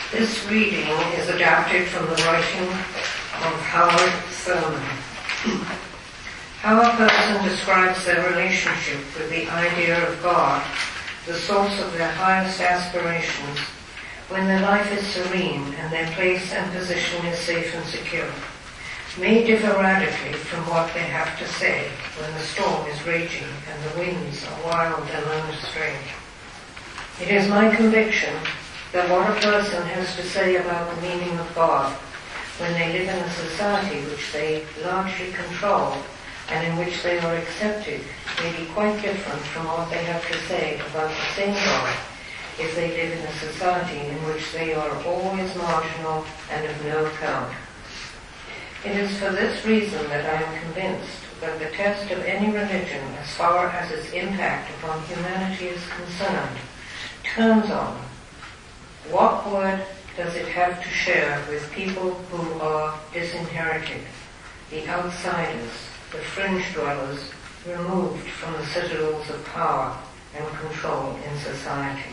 This reading is adapted from the writing of Howard Thurman. How a person describes their relationship with the idea of God, the source of their highest aspirations, when their life is serene and their place and position is safe and secure, may differ radically from what they have to say when the storm is raging and the winds are wild and unrestrained. It is my conviction that what a person has to say about the meaning of God when they live in a society which they largely control and in which they are accepted may be quite different from what they have to say about the same God if they live in a society in which they are always marginal and of no account. It is for this reason that I am convinced that the test of any religion as far as its impact upon humanity is concerned turns on what word does it have to share with people who are disinherited, the outsiders, the fringe dwellers, removed from the citadels of power and control in society.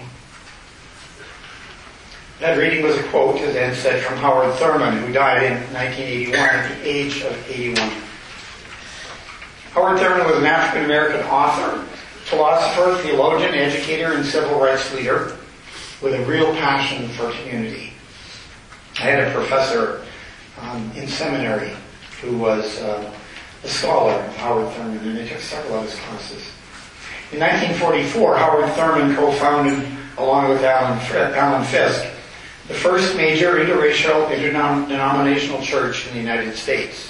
That reading was a quote, as Ed said, from Howard Thurman, who died in 1981 at the age of 81. Howard Thurman was an African-American author, philosopher, theologian, educator, and civil rights leader with a real passion for community. I had a professor in seminary who was a scholar of Howard Thurman, and I took several of his classes. In 1944, Howard Thurman co-founded, along with Alan Fisk, the first major interracial, interdenominational church in the United States.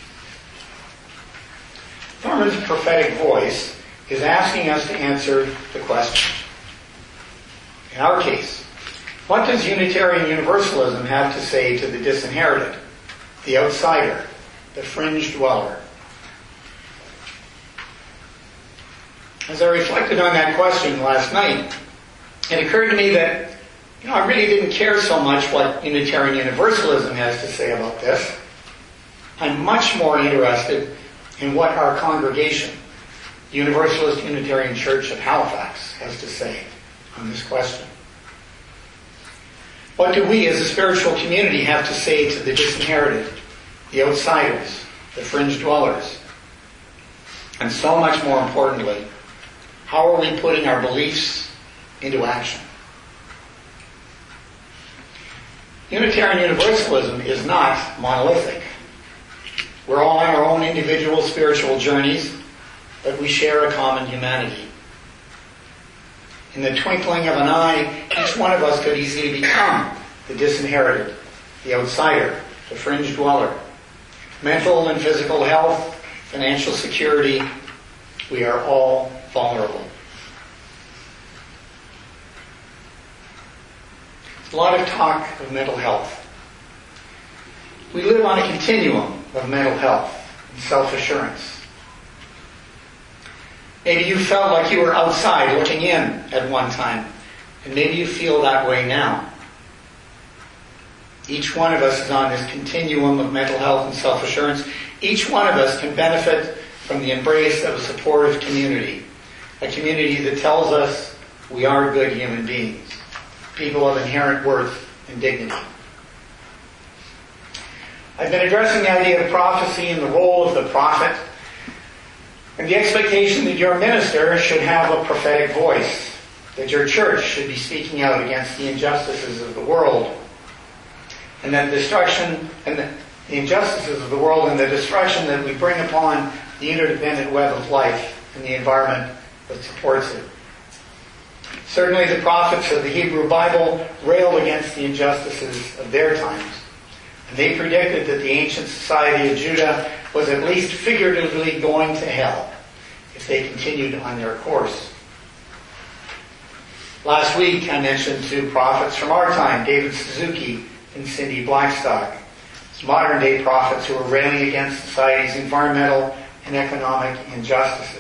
Thurman's prophetic voice is asking us to answer the question. In our case, what does Unitarian Universalism have to say to the disinherited, the outsider, the fringe dweller? As I reflected on that question last night, it occurred to me that I really didn't care so much what Unitarian Universalism has to say about this. I'm much more interested in what our congregation, the Universalist Unitarian Church of Halifax, has to say on this question. What do we as a spiritual community have to say to the disinherited, the outsiders, the fringe dwellers? And so much more importantly, how are we putting our beliefs into action? Unitarian Universalism is not monolithic. We're all on our own individual spiritual journeys, but we share a common humanity. In the twinkling of an eye, each one of us could easily become the disinherited, the outsider, the fringe dweller. Mental and physical health, financial security, we are all vulnerable. A lot of talk of mental health. We live on a continuum of mental health and self-assurance. Maybe you felt like you were outside looking in at one time, and maybe you feel that way now. Each one of us is on this continuum of mental health and self-assurance. Each one of us can benefit from the embrace of a supportive community, a community that tells us we are good human beings, people of inherent worth and dignity. I've been addressing the idea of prophecy and the role of the prophet, and the expectation that your minister should have a prophetic voice, that your church should be speaking out against the injustices of the world, and that destruction and the injustices of the world and the destruction that we bring upon the interdependent web of life and the environment that supports it. Certainly the prophets of the Hebrew Bible railed against the injustices of their times. And they predicted that the ancient society of Judah was at least figuratively going to hell if they continued on their course. Last week I mentioned two prophets from our time, David Suzuki and Cindy Blackstock, modern day prophets who are railing against society's environmental and economic injustices.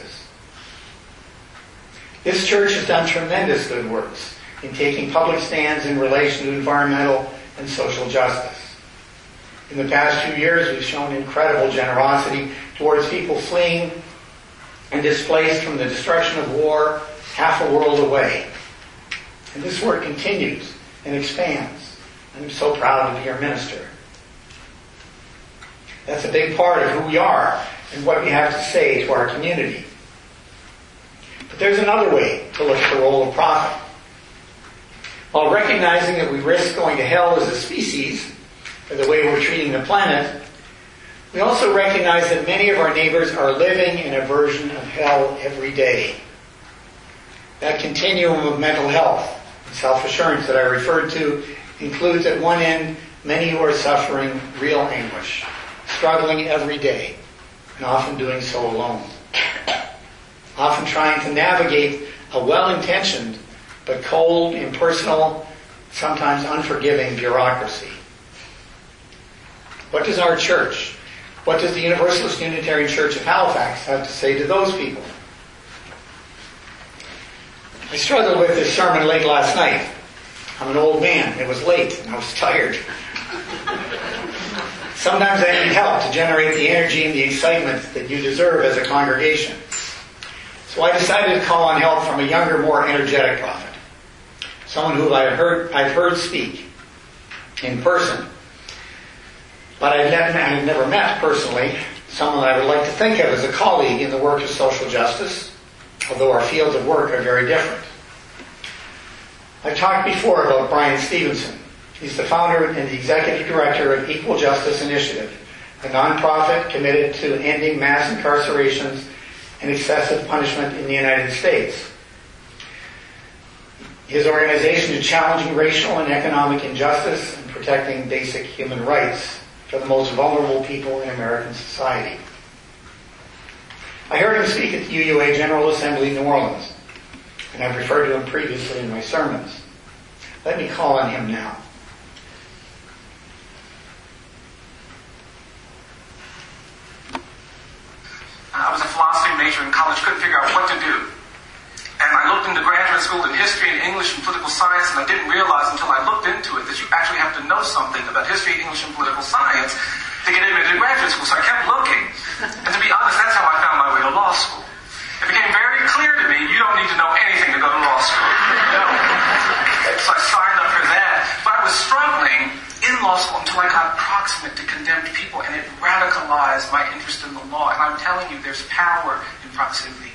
This church has done tremendous good works in taking public stands in relation to environmental and social justice. In the past 2 years, we've shown incredible generosity towards people fleeing and displaced from the destruction of war half a world away. And this work continues and expands I'm so proud to be your minister. That's a big part of who we are and what we have to say to our community. But there's another way to look at the role of prophet. While recognizing that we risk going to hell as a species for the way we're treating the planet, we also recognize that many of our neighbors are living in a version of hell every day. That continuum of mental health and self-assurance that I referred to includes at one end many who are suffering real anguish, struggling every day, and often doing so alone. Often trying to navigate a well-intentioned but cold, impersonal, sometimes unforgiving bureaucracy. What does our church, what does the Universalist Unitarian Church of Halifax have to say to those people? I struggled with this sermon late last night. I'm an old man. It was late and I was tired. Sometimes I need help to generate the energy and the excitement that you deserve as a congregation. So I decided to call on help from a younger, more energetic prophet. Someone who I've heard speak in person. But I've never met personally. Someone I would like to think of as a colleague in the work of social justice, although our fields of work are very different. I've talked before about Brian Stevenson. He's the founder and the executive director of Equal Justice Initiative, a nonprofit committed to ending mass incarcerations and excessive punishment in the United States. His organization is challenging racial and economic injustice and protecting basic human rights for the most vulnerable people in American society. I heard him speak at the UUA General Assembly in New Orleans, and I've referred to him previously in my sermons. Let me call on him now. I was a philosophy major in college, couldn't figure out what to do. And I looked into graduate school in history and English and political science, and I didn't realize until I looked into it that you actually have to know something about history, English, and political science to get admitted to graduate school. So I kept looking. And to be honest, that's how I found my way to law school. It became very clear to me, you don't need to know anything to go to law school. No. So I signed up for that. But I was struggling in law school until I got proximate to condemned people, and it radicalized my interest in the law. And I'm telling you, there's power in proximity.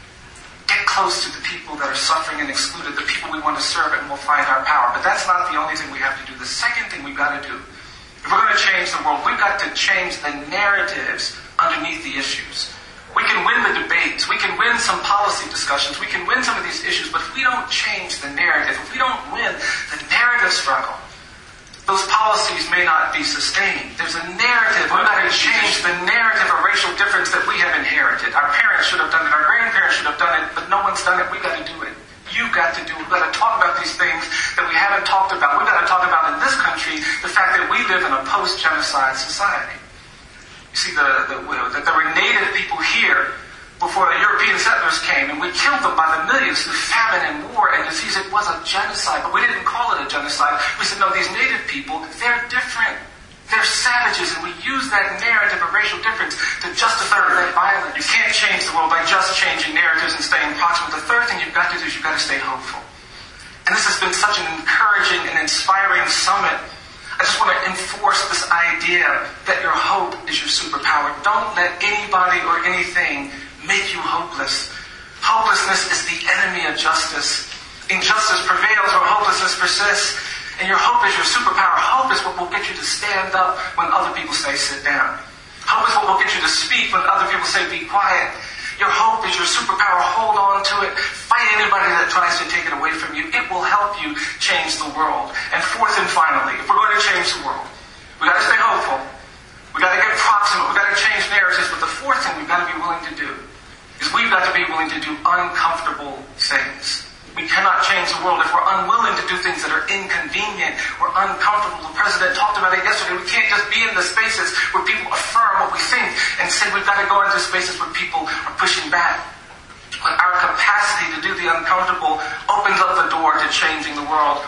Get close to the people that are suffering and excluded, the people we want to serve, and we'll find our power. But that's not the only thing we have to do. The second thing we've got to do, if we're going to change the world, we've got to change the narratives underneath the issues. We can win the debates, we can win some policy discussions, we can win some of these issues, but if we don't change the narrative, if we don't win the narrative struggle, those policies may not be sustained. There's a narrative. We've got to change the narrative of racial difference that we have inherited. Our parents should have done it. Our grandparents should have done it, but no one's done it. We've got to do it. You've got to do it. We've got to talk about these things that we haven't talked about. We've got to talk about in this country the fact that we live in a post-genocide society. You see, that there were native people here before the European settlers came, and we killed them by the millions through famine and war and disease. It was a genocide, but we didn't call it a genocide. We said, no, these native people, they're different. They're savages, and we use that narrative of racial difference to justify that violence. You can't change the world by just changing narratives and staying proximate. The third thing you've got to do is you've got to stay hopeful. And this has been such an encouraging and inspiring summit. I just want to enforce this idea that your hope is your superpower. Don't let anybody or anything make you hopeless. Hopelessness is the enemy of justice. Injustice prevails where hopelessness persists. And your hope is your superpower. Hope is what will get you to stand up when other people say sit down. Hope is what will get you to speak when other people say be quiet. Your hope is your superpower. Hold on to it. Fight anybody that tries to take it away from you. It will help you change the world. And fourth and finally, if we're going to change the world, we've got to stay hopeful. We've got to get proximate. We've got to change narratives. But the fourth thing we've got to be willing to do is we've got to be willing to do uncomfortable things. We cannot change the world if we're unwilling to do things that are inconvenient or uncomfortable. The president talked about it yesterday. We can't just be in the spaces where people affirm what we think and say we've got to go into spaces where people are pushing back. But our capacity to do the uncomfortable opens up the door to changing the world.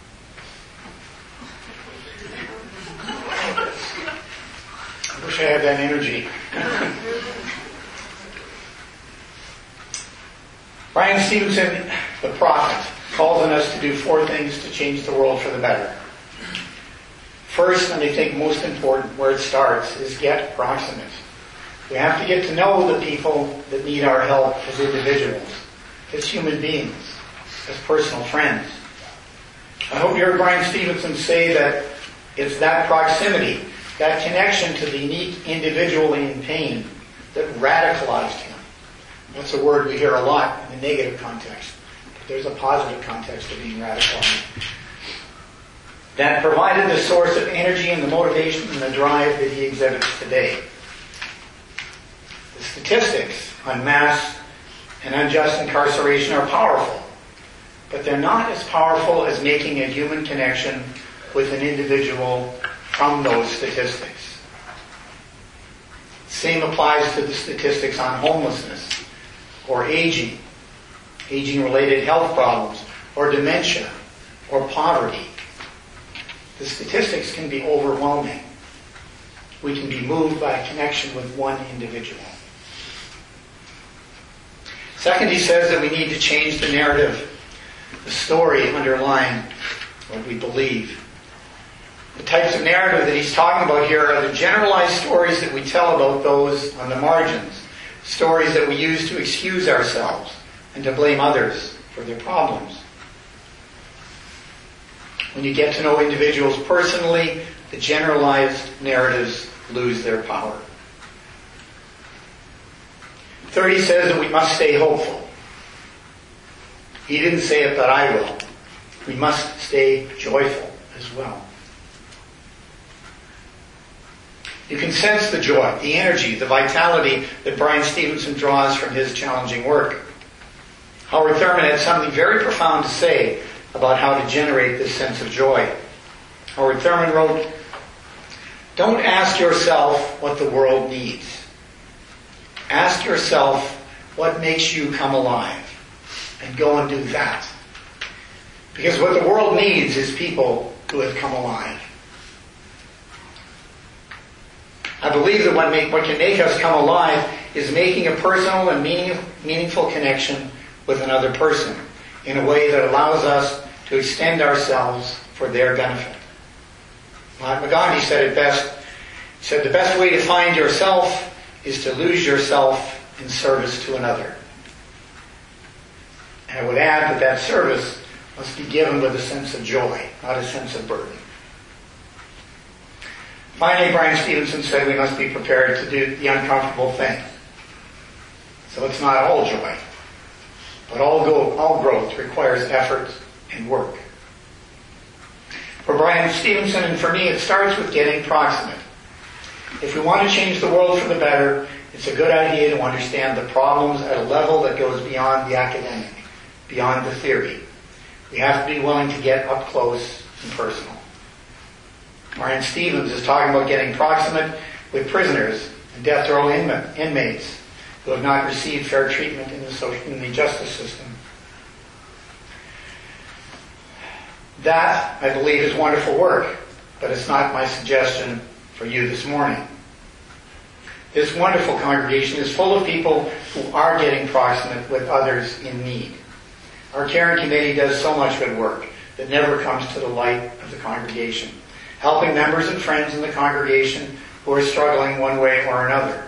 I wish I had that energy. Brian Stevenson, the prophet, calls on us to do 4 things to change the world for the better. First, and I think most important, where it starts, is get proximate. We have to get to know the people that need our help as individuals, as human beings, as personal friends. I hope you heard Brian Stevenson say that it's that proximity, that connection to the unique individual in pain that radicalized him. That's a word we hear a lot in the negative context. But there's a positive context to being radicalized. That provided the source of energy and the motivation and the drive that he exhibits today. The statistics on mass and unjust incarceration are powerful, but they're not as powerful as making a human connection with an individual from those statistics. Same applies to the statistics on homelessness, or aging-related health problems, or dementia, or poverty. The statistics can be overwhelming. We can be moved by a connection with one individual. Second, he says that we need to change the narrative, the story underlying what we believe. The types of narrative that he's talking about here are the generalized stories that we tell about those on the margins, stories that we use to excuse ourselves and to blame others for their problems. When you get to know individuals personally, the generalized narratives lose their power. Third, he says that we must stay hopeful. He didn't say it, but I will. We must stay joyful as well. You can sense the joy, the energy, the vitality that Brian Stevenson draws from his challenging work. Howard Thurman had something very profound to say about how to generate this sense of joy. Howard Thurman wrote, "Don't ask yourself what the world needs. Ask yourself what makes you come alive, and go and do that. Because what the world needs is people who have come alive." I believe that what can make us come alive is making a personal and meaningful connection with another person in a way that allows us to extend ourselves for their benefit. Mahatma Gandhi said it best. He said, "The best way to find yourself is to lose yourself in service to another." And I would add that service must be given with a sense of joy, not a sense of burden. Finally, Brian Stevenson said we must be prepared to do the uncomfortable thing. So it's not all joy, but all growth requires effort and work. For Brian Stevenson and for me, it starts with getting proximate. If we want to change the world for the better, it's a good idea to understand the problems at a level that goes beyond the academic, beyond the theory. We have to be willing to get up close and personal. Brian Stevens is talking about getting proximate with prisoners and death row inmates who have not received fair treatment in the justice system. That, I believe, is wonderful work, but it's not my suggestion for you this morning. This wonderful congregation is full of people who are getting proximate with others in need. Our caring committee does so much good work that never comes to the light of the congregation, helping members and friends in the congregation who are struggling one way or another.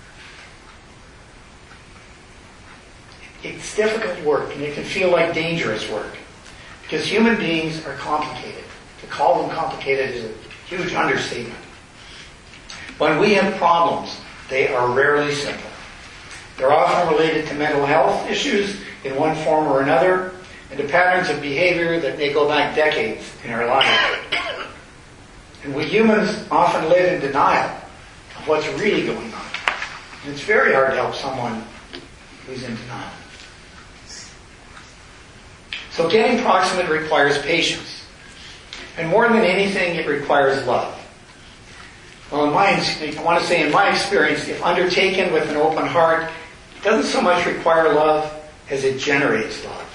It's difficult work, and it can feel like dangerous work, because human beings are complicated. To call them complicated is a huge understatement. When we have problems, they are rarely simple. They're often related to mental health issues in one form or another, and to patterns of behavior that may go back decades in our lives. And we humans often live in denial of what's really going on. And it's very hard to help someone who's in denial. So getting proximate requires patience. And more than anything, it requires love. Well, I want to say in my experience, if undertaken with an open heart, it doesn't so much require love as it generates love.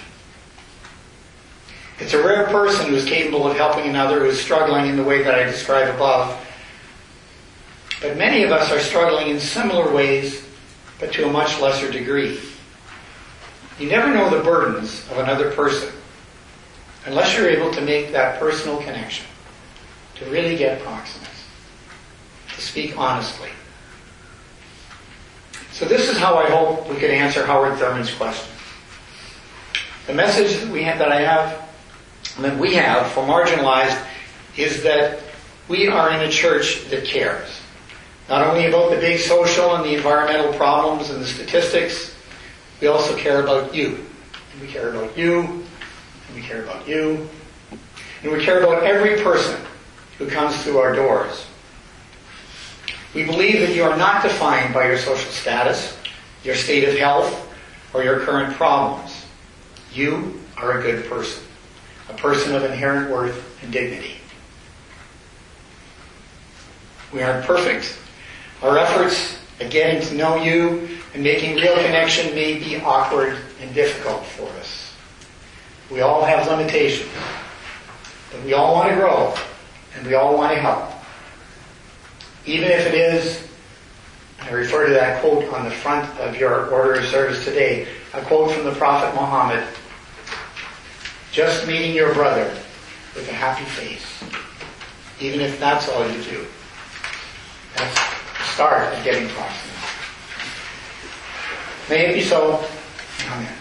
It's a rare person who is capable of helping another who is struggling in the way that I described above. But many of us are struggling in similar ways, but to a much lesser degree. You never know the burdens of another person unless you're able to make that personal connection. to really get Proximus, to speak honestly. So this is how I hope we could answer Howard Thurman's question. The message that we have for marginalized is that we are in a church that cares. Not only about the big social and the environmental problems and the statistics, we also care about you. And we care about you, and we care about you, and we care about every person who comes through our doors. We believe that you are not defined by your social status, your state of health, or your current problems. You are a good person, a person of inherent worth and dignity. We aren't perfect. Our efforts at getting to know you and making real connection may be awkward and difficult for us. We all have limitations, but we all want to grow and we all want to help. Even if it is, I refer to that quote on the front of your order of service today, a quote from the Prophet Muhammad, just meeting your brother with a happy face, even if that's all you do. That's the start of getting Proximus. May it be so. Amen.